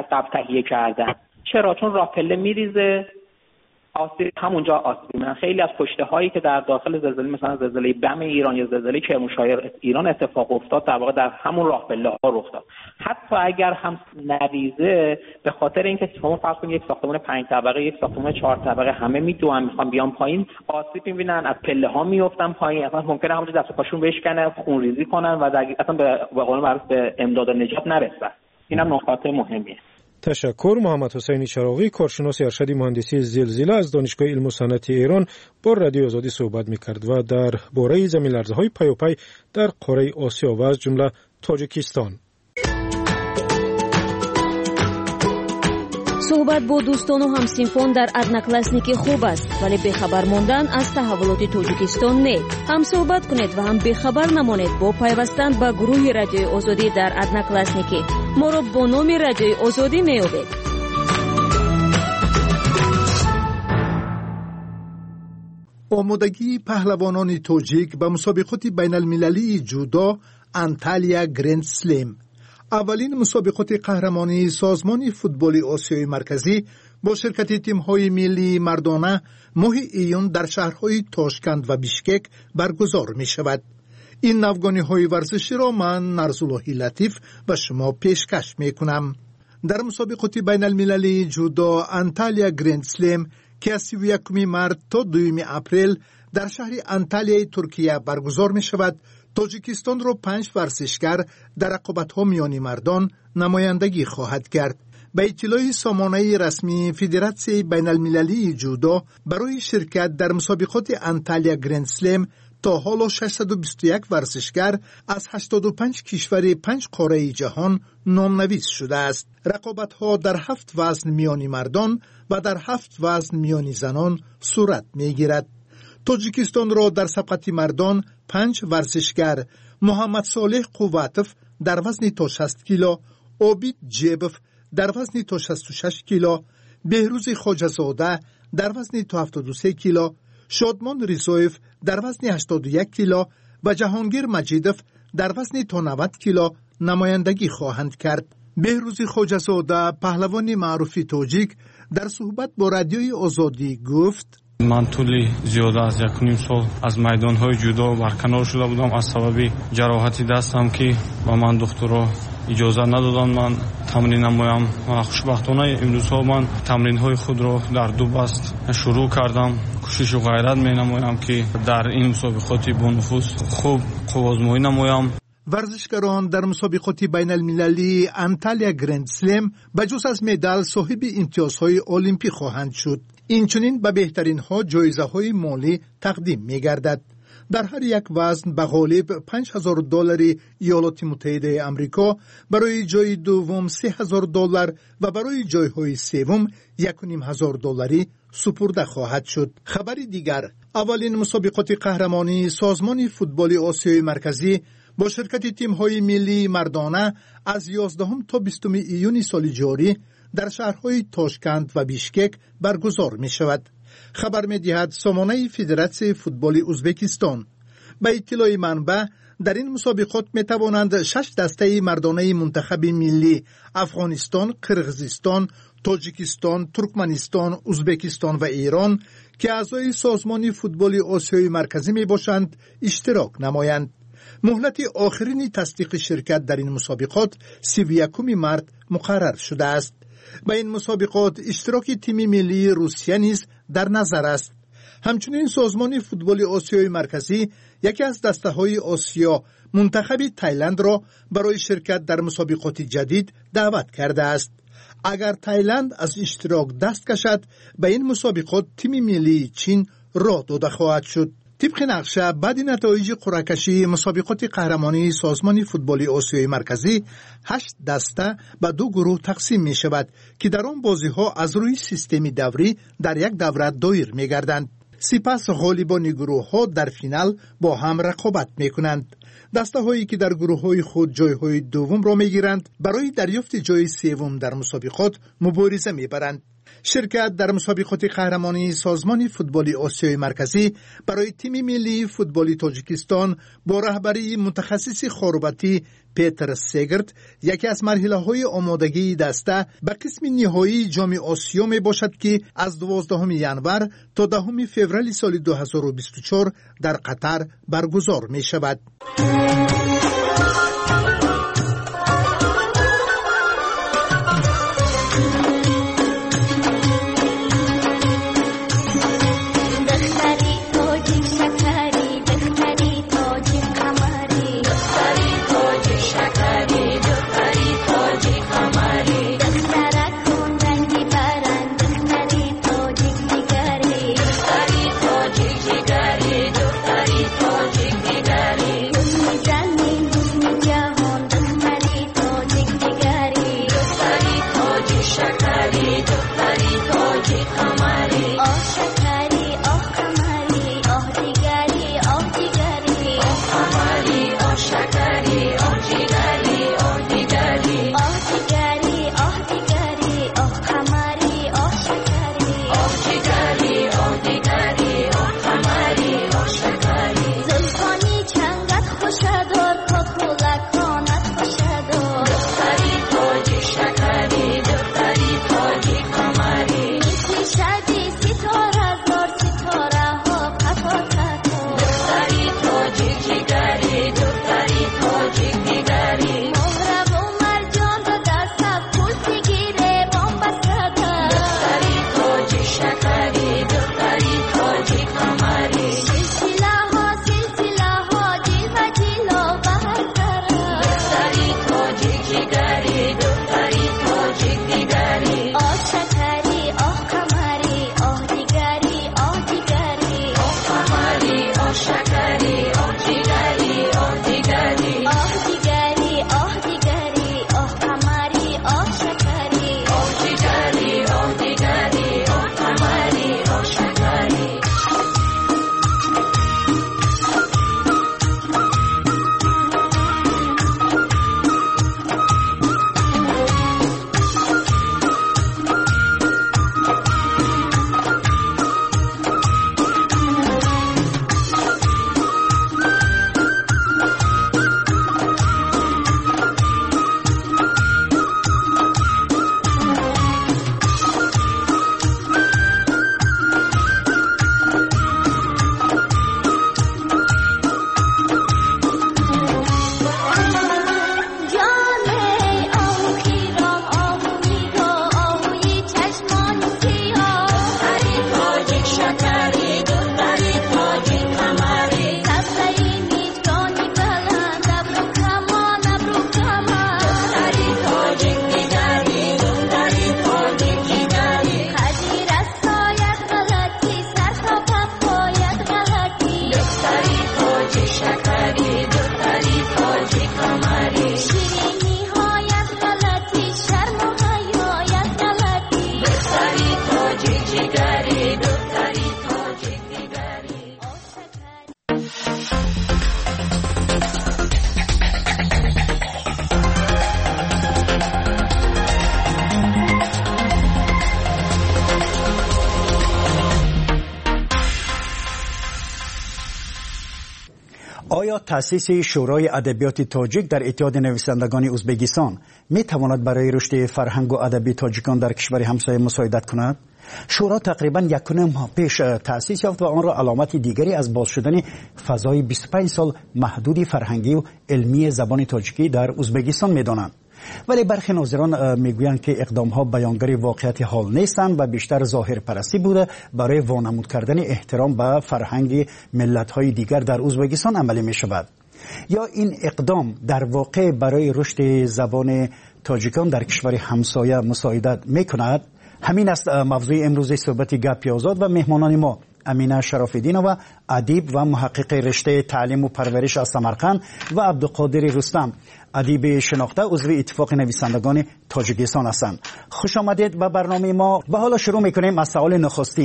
قبل تهیه کردن. چرا؟ چون راه پله میریزه، آسیب همونجا آسیب می‌بینن. خیلی از کشته هایی که در داخل زلزله مثلا زلزله بم ایران یا زلزله کرمانشاه ایران اتفاق افتاد در واقع در همون راه پله ها رخ داد. حتی اگر هم نریزه، به خاطر اینکه شما فرض کنید یک ساختمان 5 طبقه، یک ساختمان 4 طبقه همه میدوئن میخوان بیان پایین، آسیب می‌بینن، از پله ها میافتن پایین، اصلا ممکنه همونجا دست و پاشون بشکنه، خونریزی کنن و اصلا به قول معروف به امداد و نجات نرسن. اینم نکات مهمیه. تشکر. محمد حسین چراغی، کارشناس ارشد مهندسی زلزله از دانشگاه علم و صنعت ایران با رادیو آزادی صحبت می‌کرد و در باره زمین لرزه‌های پیاپی در قاره آسیا و از جمله تاجیکستان. صحبت با دوستان و همسینفان در ادناکلاسنیکی خوب است، ولی بخبر ماندن از تحولات تاجیکستان نه. هم صحبت کنید و هم بخبر نمانید با پیوستن به گروه رادیوی آزادی در ادناکلاسنیکی. ما را با نام رادیوی آزادی میابید. آمادگی پهلوانان تاجیک به مسابقات بین المللی جودو انتالیا گرند سلم. اولین مسابقات قهرمانی سازمان فوتبال آسیای مرکزی با شرکت تیم‌های ملی مردانه ماه ایون در شهرهای تاشکند و بیشکک برگزار می‌شود. این نوگانی‌های ورزشی را من نرزاللهی لطیف به شما پیشکش می‌کنم. در مسابقات بین المللی جودو انتالیا گرند سلم که از 31 مارس تا 2 اپریل در شهر انتالیای ترکیه برگزار می‌شود، تاجیکستان را 5 ورزشکار در رقابت‌ها میان مردان نمایندگی خواهد کرد. به اطلاع سامانه رسمی فدراسیون بین المللی جودو، برای شرکت در مسابقات انتالیا گرند سلم تا حالا 621 ورزشکار از 85 کشور 5 قاره جهان نامنویس شده است. رقابت‌ها در 7 وزن میان مردان و در 7 وزن میان زنان صورت می‌گیرد. تاجیکستان را در سبقت مردان 5 ورزشکار محمد صالح قواتف در وزن تا 60 کیلو، عابید جیبف در وزن تا 66 کیلو، بهروز خواجه‌زاده در وزن تا 73 کیلو، شادمان ریزایف در وزن 81 کیلو و جهانگیر مجیدف در وزن تا 90 کیلو نمایندگی خواهند کرد. بهروز خواجه‌زاده پهلوان معروف تاجیک در صحبت با رادیوی آزادی گفت: من طولی زیاده از 1.5 سال از میدان‌های جودو برکنار شده بودم از سبب جراحتی دستم که با من دکترها اجازه ندادن من تمرین نمایم. و خوشبختانه امروزها من تمرین‌های خود را در 2 بست شروع کردم. کوشش و غیرت می‌نمایم که در این مسابقات با نفوذ خوب آزمایی نمایم. ورزشکاران در مسابقات بین المللی انتالیا گرند سلم بجز از مدال صاحب امتیازهای المپیک خواهند شد. اینچنین به بهترین ها جایزه های مالی تقدیم می گردد. در هر یک وزن به غالب $5,000 ایالات متحده آمریکا، برای جای دوم $3,000 و برای جایهای سوم $1,500 سپرده خواهد شد. خبری دیگر، اولین مسابقات قهرمانی سازمان فوتبال آسیای مرکزی با شرکت تیم‌های ملی مردانه از 11 تا 20 ایون سال جاری در شهرهای تاشکند و بیشکک برگزار می شود. خبر می دهد سامانه فدراسیون فوتبال ازبکستان. به اطلاع منبع، در این مسابقات می توانند 6 دسته مردانه منتخب ملی افغانستان، قرقیزستان، تاجیکستان، ترکمنستان، ازبکستان و ایران که اعضای سازمان فوتبال آسیای مرکزی می باشند اشتراک نمایند. مهلت آخرین تصدیق شرکت در این مسابقات 31 مارس مقرر شده است. به این مسابقات اشتراک تیم ملی روسیه نیز در نظر است. همچنین سازمان فوتبال آسیای مرکزی یکی از دسته‌های آسیا منتخب تایلند را برای شرکت در مسابقات جدید دعوت کرده است. اگر تایلند از اشتراک دست کشد، به این مسابقات تیم ملی چین راه داده خواهد شد. طبق نقشه، بعد نتایج قرعه کشی مسابقات قهرمانی سازمان فوتبال آسیای مرکزی 8 دسته به 2 گروه تقسیم می شود که در آن بازی ها از روی سیستمی دوری در یک دوره دایر می گردند. سپس غالبان گروه ها در فینال با هم رقابت می کنند. دسته هایی که در گروه های خود جای های دوم را می گیرند برای دریافت جای سوم در مسابقات مبارزه می برند. شرکت در مسابقات قهرمانی سازمان فوتبال آسیای مرکزی برای تیم ملی فوتبال تاجیکستان با رهبری متخصص خاربتی پیتر سیگرت یکی از مرحله‌های آمادگی دسته به قسم نهایی جام آسیا می باشد که از 12 ژانویه تا 10 فوریه سال 2024 در قطر برگزار می شود. آیا تأسیس شورای ادبیات تاجیک در اتحاد نویسندگان ازبکستان می تواند برای رشد فرهنگ و ادبی تاجیکان در کشور همسایه مساعدت کند؟ شورا تقریباً 1.5 ماه پیش تأسیس یافت و آن را علامت دیگری از باز شدن فضای 25 سال محدود فرهنگی و علمی زبان تاجیکی در ازبکستان می دانند. ولی برخی ناظران میگویند که اقدامها بیانگر واقعیت حال نیستند و بیشتر ظاهر پرستی بوده برای وانمود کردن احترام به فرهنگ ملت‌های دیگر در ازبکستان عملی می شود. یا این اقدام در واقع برای رشد زبان تاجیکان در کشور همسایه مساعدت می کند؟ همین است موضوع امروز صحبت گپ آزاد و مهمانان ما امینه شراف‌الدین و ادیب و محقق رشته تعلیم و پرورش از سمرقند و عبدالقادر رستم ادیب شناخته عضو اتفاق نویسندگان تاجیکستان هستند. خوش آمدید به برنامه ما و حالا شروع میکنیم از سوال نخستین.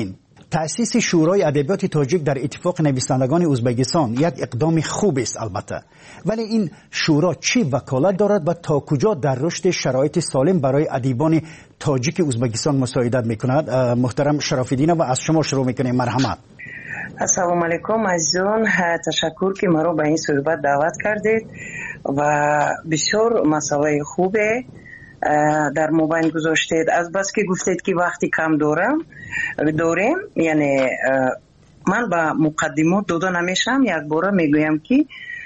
تأسیس شورای ادبیات تاجیک در اتفاق نویسندگان ازبکستان یک اقدام خوب است البته، ولی این شورا چی وکالت دارد و تا کجا در رشد شرایط سالم برای ادیبان تاجیک ازبکستان مساعدت میکند؟ محترم شراف‌الدین و از شما شروع میکنیم. مرحمت. السلام علیکم عزیزان، تشکر که مرا به این صحبت دعوت کردید و بسیار مسئله خوبه در مبین گذاشتید. از بس که گفتید که وقتی کم داریم، یعنی من با مقدمات داده نمیشم، یک بار میگویم که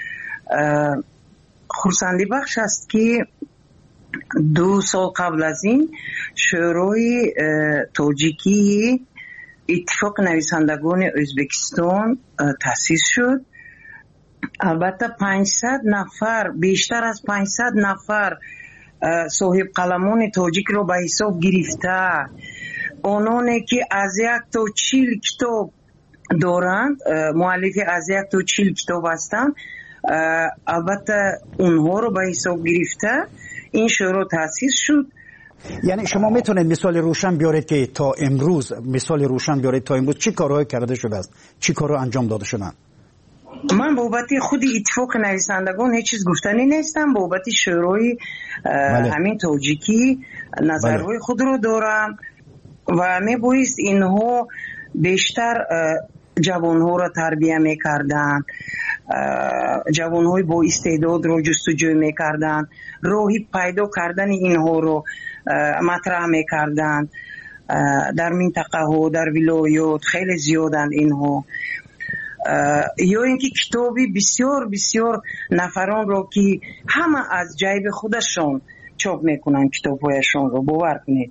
خرسندی بخش است که 2 سال قبل از این شورای تاجیکی اتفاق نویسندگان ازبکستان تأسیس شد. البته 500 نفر، بیشتر از 500 نفر صاحب قلمان تاجیک رو به حساب گرفته، آنانی که از 1 تا 40 کتاب دارند، مؤلف از 1 تا 40 کتاب هستند، البته اونها رو به حساب گرفته این شورا تأسیس شد. یعنی شما میتونید مثال روشن بیارید که تا امروز چی کارهای کرده شده است، چی کارها انجام داده شدن؟ من بابت خود اتفاق نویسندگان هیچ چیز گفتنی نیستم، بابت شورای همین تاجیکی نظرهای خود رو دارم و میبایست اینها بیشتر جوانها را تربیه میکردن، جوانهای با استعداد رو جستجو میکردن، راهی پیدا کردن اینها رو مطرح میکردن. در منطقه ها، در ولایات خیلی زیادند اینها. یا اینکه کتابی بسیار بسیار نفران رو که همه از جیب خودشون چاپ میکنن کتابهایشون رو، باور کنید.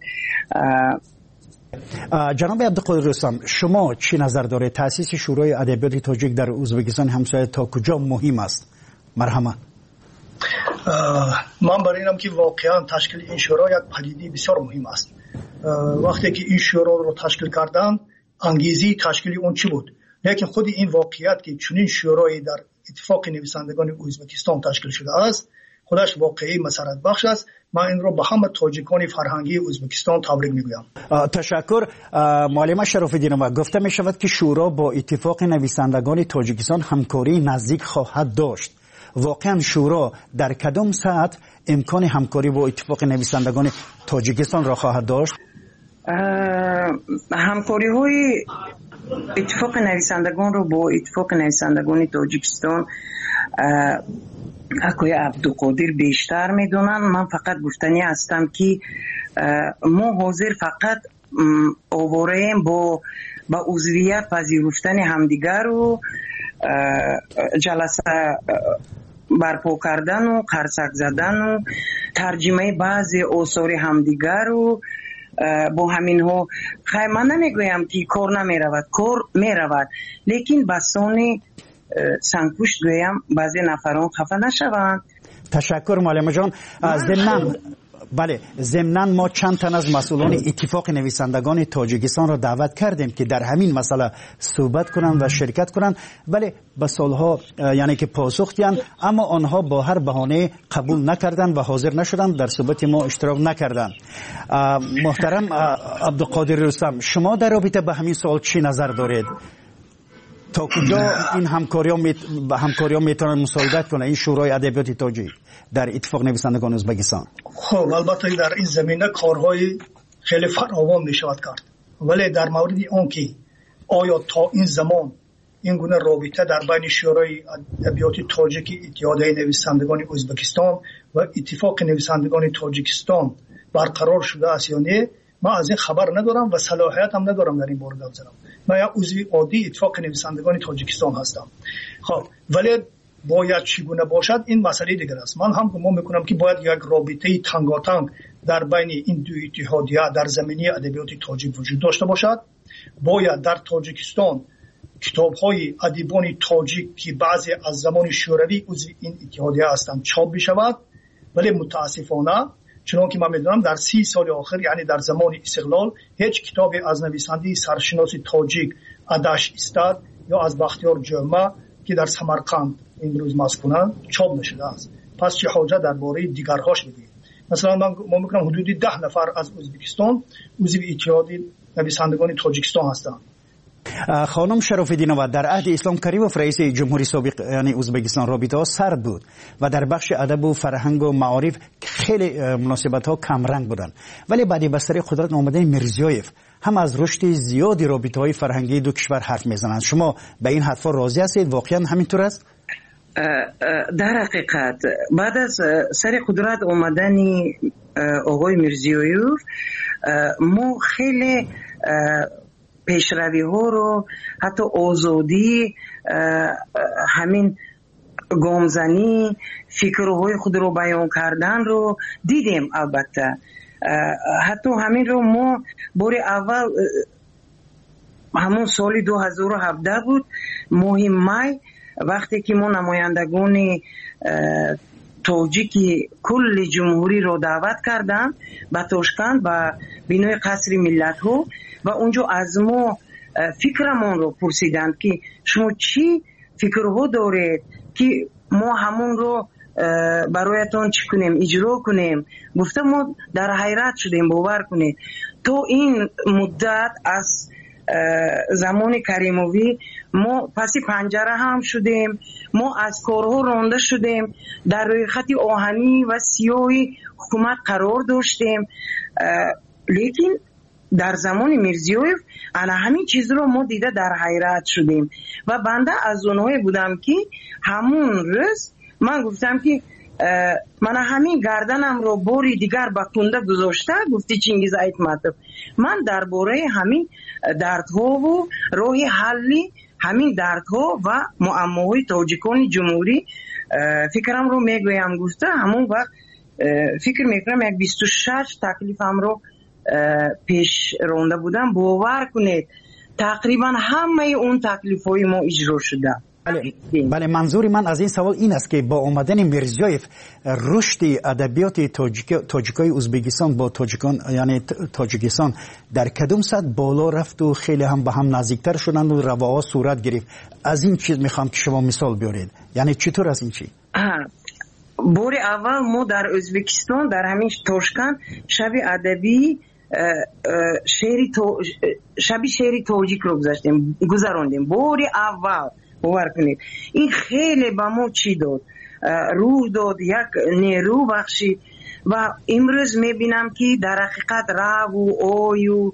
جناب عبدالقادر رستم، شما چی نظر داره؟ تأسیس شورای ادبیات تاجیک در ازبکستان همسایه تا کجا مهم است؟ مرحمت. من برای اینم که واقعا تشکیل این شورا یک پدیده بسیار مهم است. وقتی که این شورا رو تشکیل کردن، انگیزه تشکیل اون چی بود؟ لیکن خود این واقعیت که چنین شورایی در اتفاق نویسندگان ازبکستان تشکیل شده است، خودش واقعی مسرت بخش است. من این رو به همه تاجیکان فرهنگی ازبکستان تبریک میگویم. تشکر. معلم شراف‌الدین، گفته می شود که شورا با اتفاق نویسندگان تاجیکستان همکاری نزدیک خواهد داشت. واقعا شورا در کدام سطح امکان همکاری با اتفاق نویسندگان تاجیکستان را خواهد داشت؟ همکاری های اتفاق نویسندگان رو با اتفاق نویسندگان تاجیکستان اکوی عبدالقادر بیشتر میدونن. من فقط گفتنی هستم که ما حاضر فقط آواریم با عضویت پذیرفتن همدیگر رو جلسه برپا کردن و قرصک زدن و ترجمه بعضی آثار همدیگر رو با همین ها. خیلی من نمیگویم که کار نمیرود، کار میرود، لیکن بسان سنگپوشت گویم بعضی نفران خفه نشوند. تشکر معلم جان. ضمناً ما چند تن از مسئولان اتفاق نویسندگان تاجیکستان را دعوت کردیم که در همین مسئله صحبت کنند و شرکت کنند، ولی به سالها یعنی که پاسخ دادند، اما آنها با هر بهانه قبول نکردند و حاضر نشدند، در صحبت ما اشتراک نکردند. محترم عبدالقادر رستم، شما در رابطه به همین سوال چی نظر دارید؟ تا کجا این همکاری ها میتونن مساعدت کنه این شورای ادبیات تاجیک در اتفاق نویسندگان ازبکستان؟ خب البته در این زمینه کارهای خیلی فراوان می شود کرد، ولی در مورد اون که آیا تا این زمان این گونه رابطه در بین شورای ادبیات تاجیک اتحادیه نویسندگان ازبکستان و اتفاق نویسندگان تاجیکستان برقرار شده است یا نه، من از این خبر ندارم و صلاحیت هم ندارم در این باره بزنم. من یک عضو عادی اتفاق نویسندگان تاجیکستان هستم. خب ولی باید چگونه باشد این مسئله دیگر است. من هم گمان میکنم که باید یک رابطه تنگاتنگ در بین این دو اتحادیه در زمینه ادبیات تاجیک وجود داشته باشد. باید در تاجیکستان کتاب‌های ادیبان تاجیک که بعضی از زمان شوروی عضو این اتحادیه هستند چاپ بشود، ولی متاسفانه چنانکه من میدونم در 30 سال آخر، یعنی در زمان استقلال، هیچ کتابی از نویسنده سرشناس تاجیک ادش استاد یا از بختیار جمعه که در سمرقند امروز مسکونند چاپ نشده است. پس چه حاجت درباره دیگرهاش بگیم؟ مثلا من میگم حدود 10 نفر از ازبکستان عضو اتحاد نویسندگان تاجیکستان هستند. خانم شراف‌الدینова در عهد اسلام کریموف رئیس جمهوری سابق یعنی ازبکستان رابطه ها سرد بود و در بخش ادب و فرهنگ و معارف خیلی مناسبت ها کم رنگ بودن، ولی بعد بستر قدرت آمدن میرزیویف هم از رشد زیادی رابطه های فرهنگی دو کشور حرف میزنند. شما به این حرفا راضی هستید؟ واقعا همینطور است؟ در حقیقت بعد از سر قدرت آمدن آقای میرزیویف ما خیلی پیشروی ها رو، حتی آزادی، همین گامزنی، فکرهای خود رو بیان کردن رو دیدیم. البته حتی همین رو ما بار اول همون سال 2017 بود ماه می، وقتی که ما نمایندگان تاجیکی کل جمهوری رو دعوت کردم به تاشکند و بینای قصر ملت ها و اونجا از ما فکرمون رو پرسیدند که شما چی فکرها دارید که ما همون رو برایتون چی کنیم، اجرا کنیم. گفته ما در حیرت شدیم، باور کنید تو این مدت از زمان کریموی ما پسی پنجره هم شدیم، ما از کارها رانده شدیم، در روی خط آهنی و سیاهی حکومت قرار داشتیم، لیکن در زمان میرزیویف انا همین چیز رو ما دیده در حیرت شدیم و بنده از اونهای بودم که همون روز من گفتم که من همین گردنم رو باری دیگر با کنده گذاشته. گفتی چینگیز ایتماتب من درباره همین دردها و راه حلی همین دردها و معماهای تاجیکان جمهوری فکرم رو میگویم. گفته همون وقت فکر میکنم یک 26 تکلیفم رو پیش رونده بودم. باور کنید تقریبا همه اون تکلیف‌های ما اجرا شده. بله منظور من از این سوال این است که با آمدن میرزیویف رشد ادبیات تاجیکای ازبکستان با تاجیکان یعنی تاجیکستان در کدوم سطح بالا رفت و خیلی هم به هم نزدیکتر شدند و رواها صورت گرفت. از این چیز میخوام که شما مثال بیارید، یعنی چطور از این چی؟ بار اول ما در ازبکستان در همین تاشکند شب ادبی شعری تاجیک رو گذراندیم. بار اول باور کنید این خیلی با ما چی داد، روح داد، یک نیرو بخشید و امروز میبینم که در حقیقت رو و آی و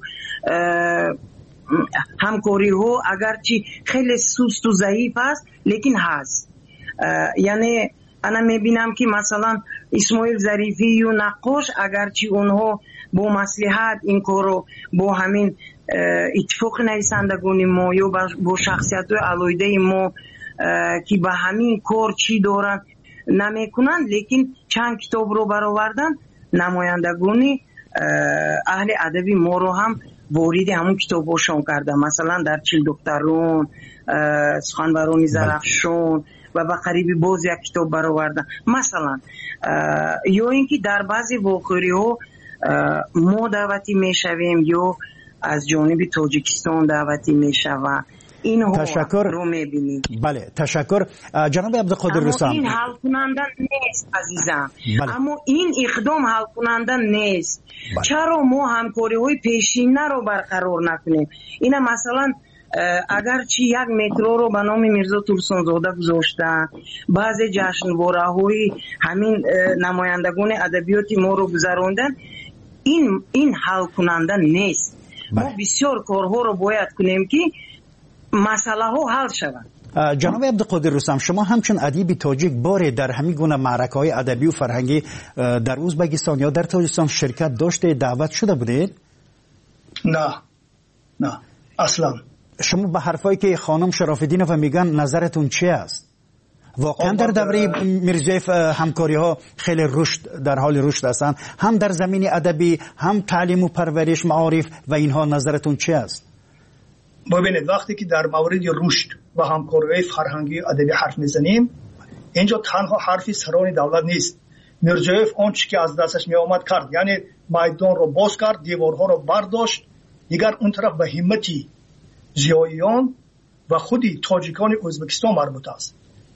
همکاری ها اگرچه خیلی سست و ضعیف است لیکن هست. یعنی انا میبینم که مثلا اسماعیل ظریفی و نقاش اگرچه اونها با مصلحت این کارو با همین اتفاق نویسندگان ما یا با شخصیت علایده ما که به همین کار چی دارن نمیکنن، لیکن چند کتاب رو برآوردن نمایندگان اهل ادبی ما رو هم وارد همون کتاباشون کردن. مثلا در چیل دخترون، سخنوران زرافشان و به قریبی باز یک کتاب برآوردن مثلا. یا اینکه در بعضی واقعی ها ما دعوتی میشویم یا از جانب تاجیکستان دعوتی میشوه. این تشکر رو میبینید. بله تشکر جناب عبدالقادر رستم. این حل کننده نیست عزیزم. بله. اما این اقدام حل کننده نیست. بله. چرا ما همکاری های پیشینه رو برقرار نکنیم؟ اینا مثلا اگر چی یک مترو رو به نام میرزا ترسانزاده گذاشتن، بعضی جشنواره های همین نمایندگان ادبیاتی ما رو گذراندن، این حل کننده نیست. ما بسیار کارها رو باید کنیم که مسئله ها حل شود. جناب عبدالقادر رستم، شما همچون ادیب تاجیک باره در همین گونه معرکه‌های ادبی و فرهنگی در ازبکستان یا در تاجیکستان شرکت داشته، دعوت شده بودید؟ نه اصلا. شما به حرفایی که خانم شراف‌الدینова میگن نظرتون چی است؟ واقعا در دوره میرزیویف همکاری ها خیلی رشد در حال رشد هستند، هم در زمین ادبی هم تعلیم و پرورش معارف و اینها، نظرتون چی است؟ ببینید وقتی که در مورد رشد و همکاری فرهنگی ادبی حرف میزنیم، اینجا تنها حرفی سران دولت نیست. میرزیویف آنچه که از دستش می آمد کرد، یعنی میدان رو باز کرد، دیوارها رو برداشت. دیگر اون طرف به همتی زیاییان و خودی تاجیکان ازبکستان مربوط است.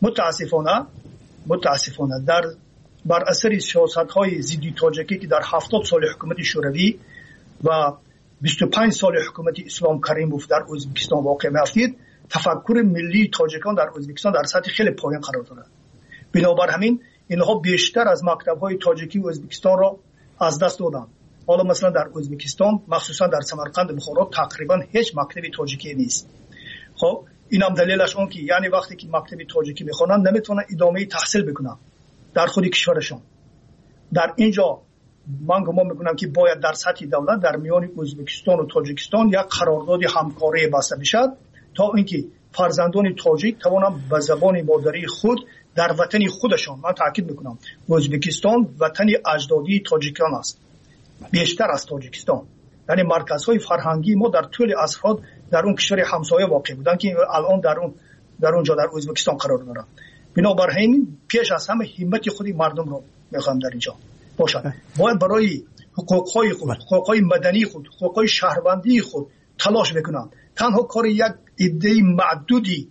متاسفانه بر اثر سیاست‌های ضد تاجیکی که در 70 سال حکومت شوروی و 25 سال حکومت اسلام کریموف در ازبکستان واقع می‌افتید، تفکر ملی تاجیکان در ازبکستان در سطح خیلی پایین قرار دارد. بنابر همین اینها بیشتر از مکتب‌های تاجیکی ازبکستان را از دست دادند. حالا مثلا در ازبکستان مخصوصا در سمرقند بخارا تقریبا هیچ مکتبی تاجیکی نیست. خب اینم دلیلش اون که یعنی وقتی که مکتبی تاجیکی میخوانند نمیتونن ادامه تحصیل بکنن در خود کشورشان. در اینجا من گمان میکنم که باید در سطح دولت در میان ازبکستان و تاجیکستان یک قرارداد همکاری بسته بشد تا اینکه فرزندان تاجیک توانند به زبان مادری خود در وطن خودشان، من تاکید میکنم ازبکستان وطن اجدادی تاجیکان است بیشتر از تاجیکستان، یعنی مرکزهای فرهنگی ما در طول عصرها در اون کشور همسایه واقع بودن که الان در اونجا در ازبکستان قرار دارند. بنابراین پیش از همه همت خود مردم رو میخوام در اینجا باشد. باید برای حقوقهای خود، حقوقهای مدنی خود، حقوقهای شهروندی خود تلاش بکنند. تنها کار یک عده معدودی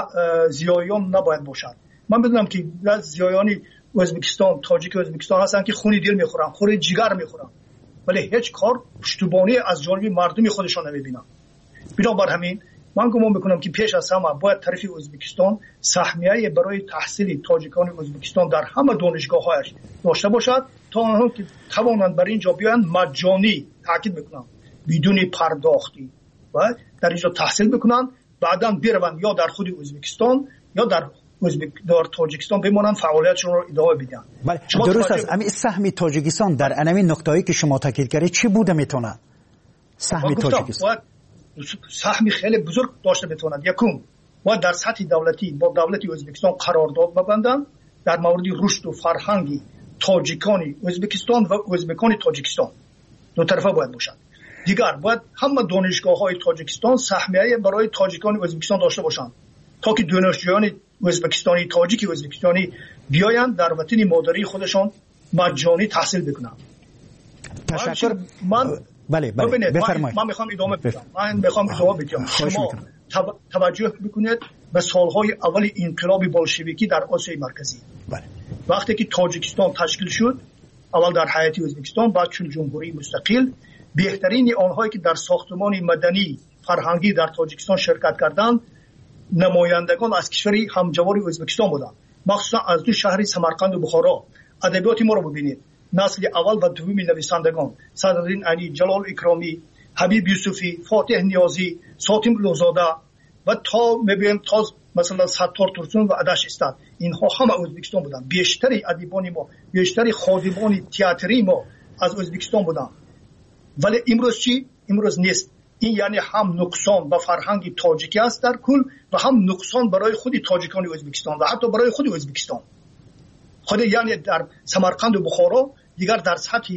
زیایان نباید باشد. من بدونم که زیایان ازبکستان، تاجیک ازبکستان هستن که خون دل میخورن، خور جگر میخورن، ولی هیچ کار پشتیبانی از جانب مردم خودشان نمیبینن. بنابر همین من گمان میکنم که پیش از همه باید طرف ازبکستان سهمیه برای تحصیل تاجیکان ازبکستان در همه دانشگاه‌هایش داشته باشد تا آنها که توانند برای اینجا بیایند مجانی، تاکید میکنم بدون پرداختی و در اینجا تحصیل بکنند، بعداً بروند یا در خود ازبکستان یا در تاجیکستان بمانند فعالیتشون رو ادامه بدن. بله درست است. امی سهم تاجیکستان در انمی نقطه‌ای که شما تاکید کردید چی بوده میتونه؟ سهم تاجیکستان سهمی خیلی بزرگ داشته بتواند. یکم باید در سطح دولتی با دولت ازبکستان قرارداد ببندند در مورد رشد و فرهنگی تاجیکان ازبکستان و ازبکان تاجیکستان، دو طرفه باید باشد. دیگر باید همه دانشگاه‌های تاجیکستان سهمیه برای تاجیکان ازبکستان داشته باشند تا که دانشجویان ازبکستانی، تاجیک ازبکستانی بیایند در وطن مادری خودشان مجانی تحصیل بکنند. تشکر. بله بفرمایید. من میخوام ادامه بدم. شما توجه بکنید به سالهای اول انقلاب بولشویکی در آسیای مرکزی. بله. وقتی که تاجیکستان تشکیل شد، اول در حیات ازبکستان، بعد چون جمهوری مستقل، بهترین آنهایی که در ساختمان مدنی فرهنگی در تاجیکستان شرکت کردند نمایندگان از کشوری همجوار ازبکستان بودند، مخصوصا از دو شهر سمرقند و بخارا. ادبیات ما رو ببینید، نسل اول و دوم نویسندگان صدرالدین علی، جلال اکرامی، حبیب یوسفی، فاتح نیازی، ساتم لوزاده و تا میبینیم تا مثلا ستار ترسون و عدش استاد، اینها همه ازبکستان بودن. بیشتری ادیبان ما، بیشتری خادمان تئاتری ما از ازبکستان بودن. ولی امروز چی؟ امروز نیست. این یعنی هم نقصان به فرهنگ تاجیکی است در کل و هم نقصان برای خود تاجیکان ازبکستان و حتی برای خود ازبکستان خود. یعنی در سمرقند و بخارا دیگر در سطح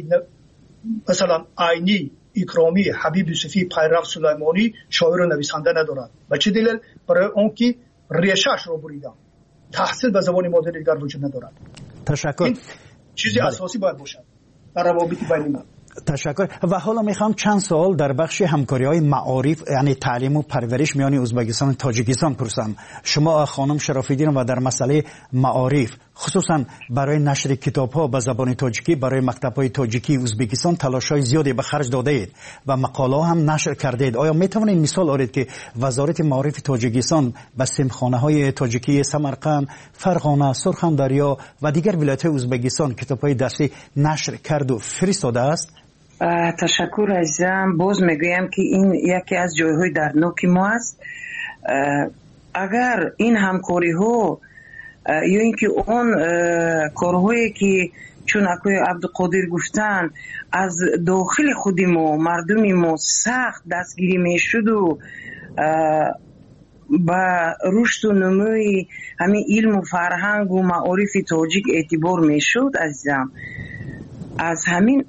مثلا عینی، اکرامی، حبیب یوسفی، پیرو سلیمانی شاعر و نویسنده ندارند. و چه دلیل؟ برای اون که ریشه‌اش رو بریدن، تحصیل به زبان مادری دیگر وجود ندارد. تشکر. این چیزی اساسی باید باشد در روابط بین ما. تشکر. و حالا میخوام چند سوال در بخش همکاری‌های معارف، یعنی تعلیم و پرورش میان ازبکستان و تاجیکستان پرسم. شما خانم شراف‌الدین و در مسئله معارف خصوصا برای نشر کتاب‌ها به زبان تاجیکی برای مکتب‌های تاجیکی ازبکستان تلاش‌های زیادی به خرج داده اید و مقاله هم نشر کرده اید. آیا میتوانید مثال آورید که وزارت معارف تاجیکستان به سیمخانه‌های تاجیکی سمرقند، فرغانه، سرخندریا و دیگر ولایت‌های ازبکستان کتاب‌های درسی نشر کرد و فرستاده است؟ تشکر عزیزم. باز میگویم که این یکی از جایهای دردناک ما است. اگر این همکاری ها یا اینکه اون کارهایی که چون اکوی عبدالقادر گفتن از داخل خود ما مردم ما سخت دستگیری میشد و با رشد و نموی همین علم و فرهنگ و معارف تاجیک اعتبار میشد عزیزم، از همین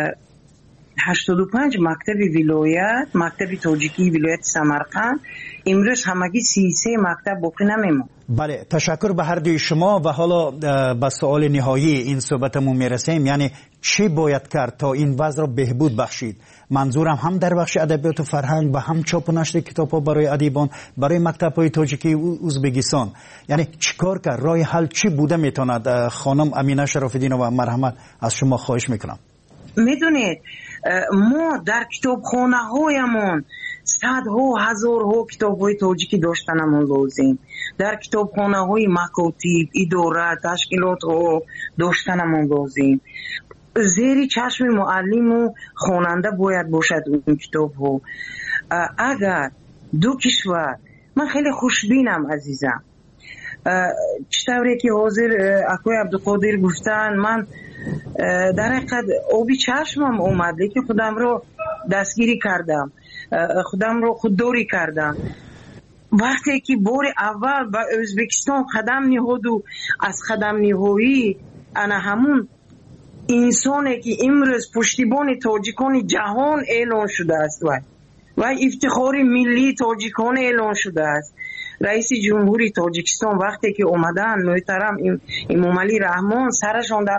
85 مکتب ولایت، مکتب تاجیکی ولایت سمرقند، امروز همگی 33 مکتب باقی نمیموند. بله تشکر به هر دوی شما. و حالا به سوال نهایی این صحبتمون میرسیم، یعنی چی باید کرد تا این وضع را بهبود بخشید؟ منظورم هم در بخش ادبیات و فرهنگ و هم چاپ و نشر کتاب‌ها برای ادیبان برای مکتب‌های تاجیکی ازبکستان، یعنی چیکار کرد؟ راه حل چی بوده میتواند؟ خانم امینه شراف‌الدین و مرحمت از شما خواهش میکنم. میدونید ما در کتابخانه هایمون صدها هزارها کتاب های تاجیکی داشتنمون لازم، در کتابخانه های مکاتب اداره تشکیلات ها داشتنمون لازم. زیر چشم معلم و خواننده باید باشد اون کتاب ها. اگر دو کشور، من خیلی خوشبینم عزیزم، چطوری که حاضر اکوی عبدالقادر گفتن، من در حقیقت آبی چشمم اومد که خودم رو دستگیری کردم، خودم رو خودداری کردم. وقتی که بار اول به ازبکستان قدم نهاد و از قدم نهایی انا همون انسانی که امروز پشتیبان تاجیکان جهان اعلان شده است و افتخار ملی تاجیکان اعلان شده است. رئیس جمهوری تاجیکستان وقتی که اومدن محترم امامعلی رحمان سرشون در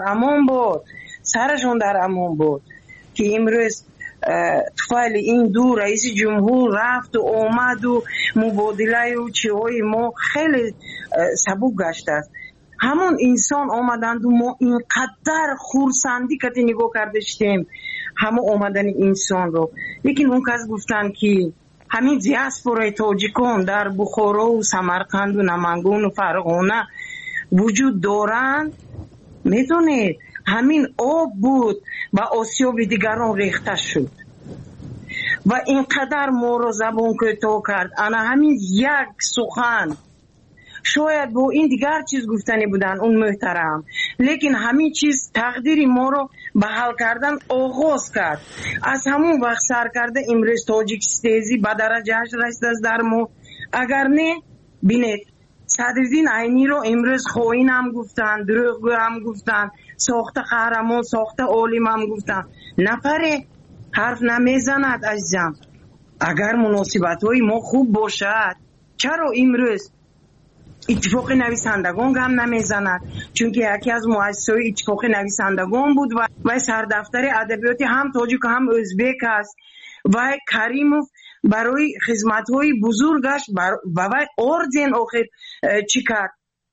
امان بود که امروز طفل این دو رئیس جمهور رفت و اومد و مبادله و چیهای ما خیلی سبک گشته است. همون انسان آمدند و ما اینقدر خورسندی که نگاه کردشتیم همه آمدن انسان رو. لیکن اون کس گفتن که همین دیاسپورای تاجیکان در بخارا و سمرقند و نمنگان و فرغانه وجود دارند. میدونید همین آب بود و آسیاب دیگران ریخته شد و اینقدر ما رو زبان کوتاه کرد. انا همین یک سخن شاید با این دیگر چیز گفتنی بودن اون محترم، لیکن همین چیز تقدیری ما رو به حل کردن آغاز کرد. از همون وقت سر کرده امروز تاجیکستانی به درجهش رسیده است در ما. اگر نه بینید صدرالدین عینی رو امروز خائن هم گفتن، دروغگو هم گفتن، ساخته قهرمان، ساخته عالم هم گفتن. نفره حرف نمیزند عزیزم. اگر مناسبت های ما خوب باشد چرا امروز اتفاق نویسندگان هم نمیزند؟ چون که یکی از مؤسسای اتفاق نویسندگان بود و سردفتر ادبیات هم تاجیک هم ازبک است و کریموف برای خدمت‌های بزرگش و اردن آخر چی کرد؟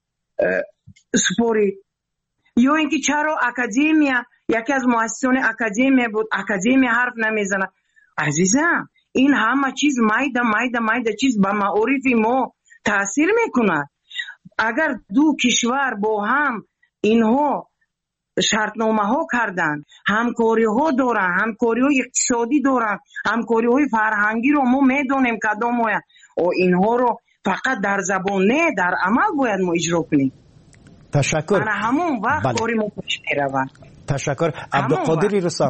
سپورید. یا اینکه چرا اکادمیا یکی از مؤسسان اکادمیا بود، اکادمیا حرف نمیزند؟ عزیزم این همه چیز مایده چیز به معارف ما تاثیر میکنه. اگر دو کشور با هم اینها شرطنامه ها کردن، همکاری ها دارن، همکاری های اقتصادی دارن، همکاری های فرهنگی رو ما میدونیم کدام های اینها رو فقط در زبان نه در عمل باید ما اجرا کنیم. تشکر. من همون وقت کاری ما پیش میروند. تشکر. عبدالقادر رسام.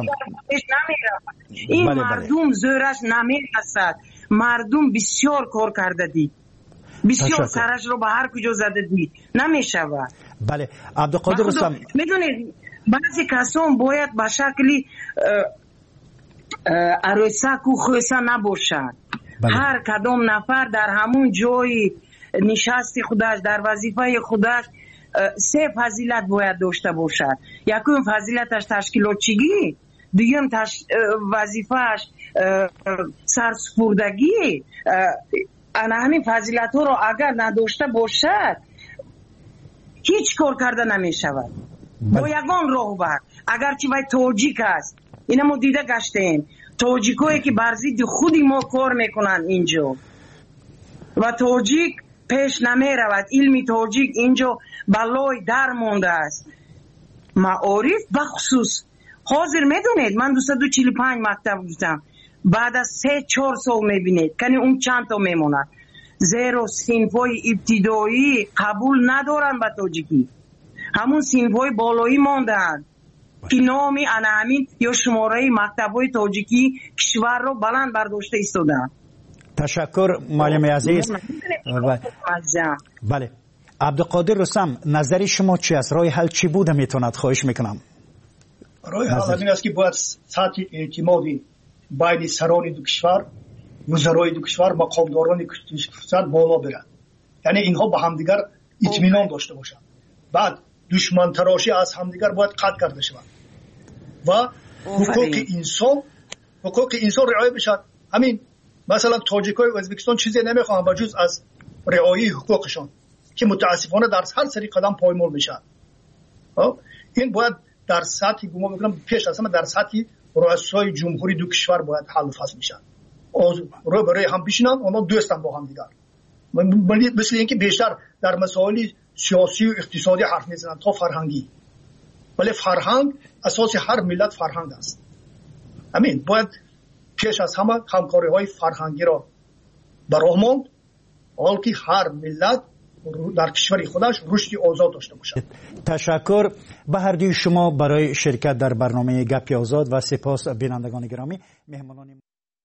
این مردم زورش نمیرسد. مردم بسیار کار کرده دید، بسیار سرش رو به هر کجا زده دید، نمیشود. بله عبدالقادر رسام، میدونید بعضی کسان باید به شکلی عروسک و خویسه نباشد. هر کدام نفر در همون جای نشستی خودش در وظیفه خودش سه فضیلت باید داشته باشد. یکم فضیلتش تشکیلاتچی، دوم وظیفهش سرسپردگی. انا همین فضیلت ها رو اگر نداشته باشد هیچ کار کرده نمی شود. با یگان راهبر اگرچه وای تاجیک است، اینا ما دیده گشتیم تاجیکایی که بر ضد خودی ما کار میکنن اینجا و تاجیک پیش نمی رود. علمی تاجیک اینجا بلای در مونده است. معارف بخصوص حاضر میدونید من 245 مکتب بودم، بعد از 3-4 سال میبینید کنی اون چند تا میموند. زیرا صنفای ابتدایی قبول ندارن به تاجیکی، همون صنفای بالایی ماندن که نامی همین یا شماره مکتبای تاجیکی کشور رو بلند برداشته ایستادن. تشکر معلم عزیز. بله عبدالقادر رسام، نظر شما چی است؟ راه حل چی بوده میتوند؟ خواهش میکنم. راه حل این است که باید سطح اعتمادی بین سران دو کشور، وزرای دو کشور، مقامداران دو کشور بالا برند. یعنی اینها با همدیگر اطمینان داشته باشند. بعد دشمن تراشی از همدیگر باید قطع کرده شود و حقوق انسان رعایت بشود. همین مثلا تاجیکای ازبکستان چیزی نمیخوان بجز از رعایت حقوقشان که متاسفانه در هر سری قدم پایمال میشن. این باید در سطح گمان میکنم پیش از همه در سطح رؤسای جمهوری دو کشور باید حل و فصل بشن. رو برای هم بشینن، اونا دوستن با هم دیگر. مثل اینکه بیشتر در مسائل سیاسی و اقتصادی حرف میزنن تا فرهنگی. ولی فرهنگ اساس هر ملت فرهنگ است. همین باید پیش از همه همکاری‌های فرهنگی را به راه ماند، حال که هر ملت در کشور خودش رشد آزاد داشته باشد. تشکر به هر دوی شما برای شرکت در برنامه گپ آزاد و سپاس بینندگان گرامی. مهمانان